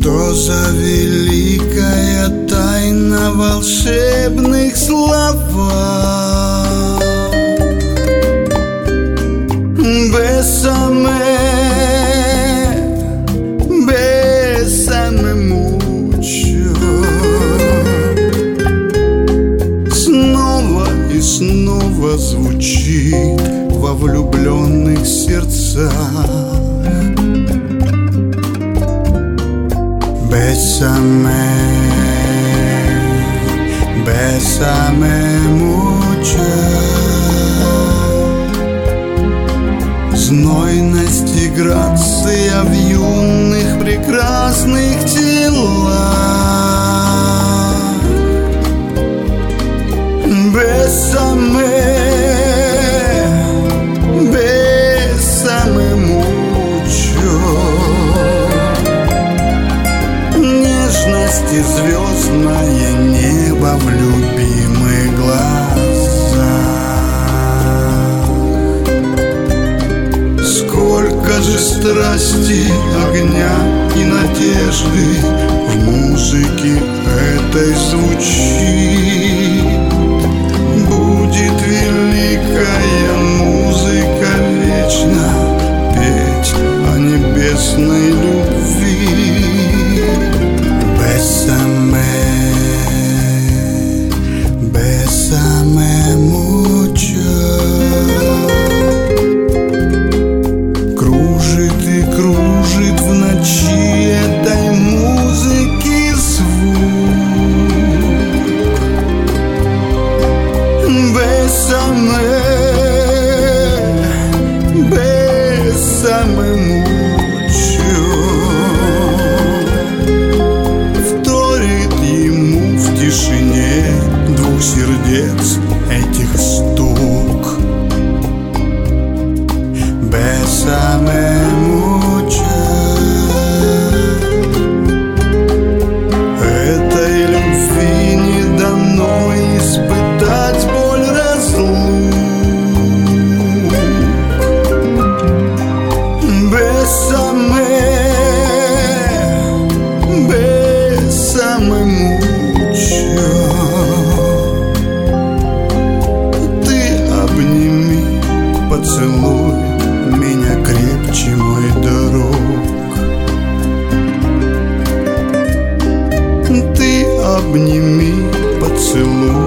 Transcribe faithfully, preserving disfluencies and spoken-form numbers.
Что за великая тайна волшебных словах? Бесаме, бесаме мучо. Снова и снова звучит во влюбленных сердцах. Bésame, bésame mucho. Знойность и грация в юных прекрасных телах. Bésame, bésame mucho. Нежность и звездное небо в любимых глазах. Сколько же страсти, огня и надежды в музыке этой звучит. Будет великая музыка вечно петь о небесной любви. Bésame, bésame mucho. Кружит и кружит в ночи этой музыки звук. Bésame, bésame mucho. В тишине двух сердец этих стук. Bésame mucho. Этой любви не дано испытать боль разлук. Bésame, bésame mucho. Ты обними, поцелуй меня крепче, мой друг. Ты обними, поцелуй